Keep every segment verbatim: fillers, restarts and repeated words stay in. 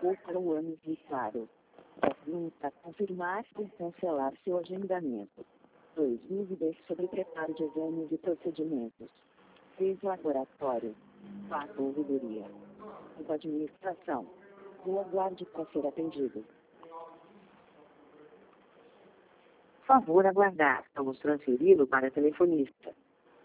marcou para o ano de claro. um. Para confirmar ou cancelar seu agendamento. dois. Dúvidas sobre preparo de exames e procedimentos. três. Laboratório. quatro. Ouvidoria. cinco. Administração. Ou aguarde para ser atendido. Favor aguardar. Vamos transferi-lo para telefonista.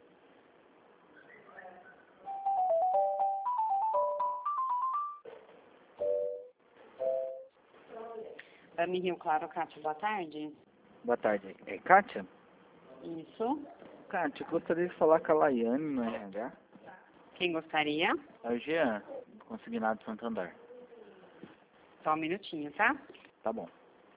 Dami Rio Claro, Cátia, boa tarde. Boa tarde. É Kátia? Isso. Kátia, eu gostaria de falar com a Laiane no R H. Quem gostaria? É o Jean, consignado de Santander. Só um minutinho, tá? Tá bom.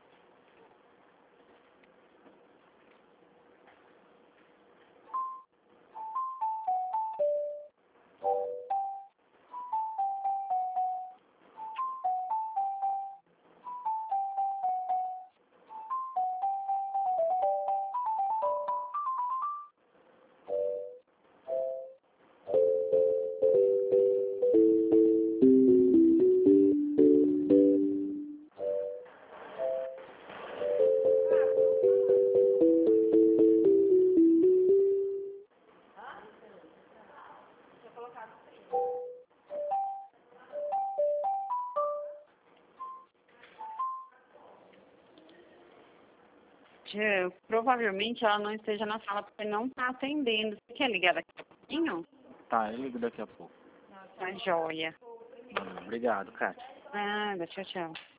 Jean, provavelmente ela não esteja na sala porque não está atendendo. Você quer ligar daqui a pouquinho? Tá, eu ligo daqui a pouco. Tá joia. Obrigado, Kátia. Nada, tchau, tchau.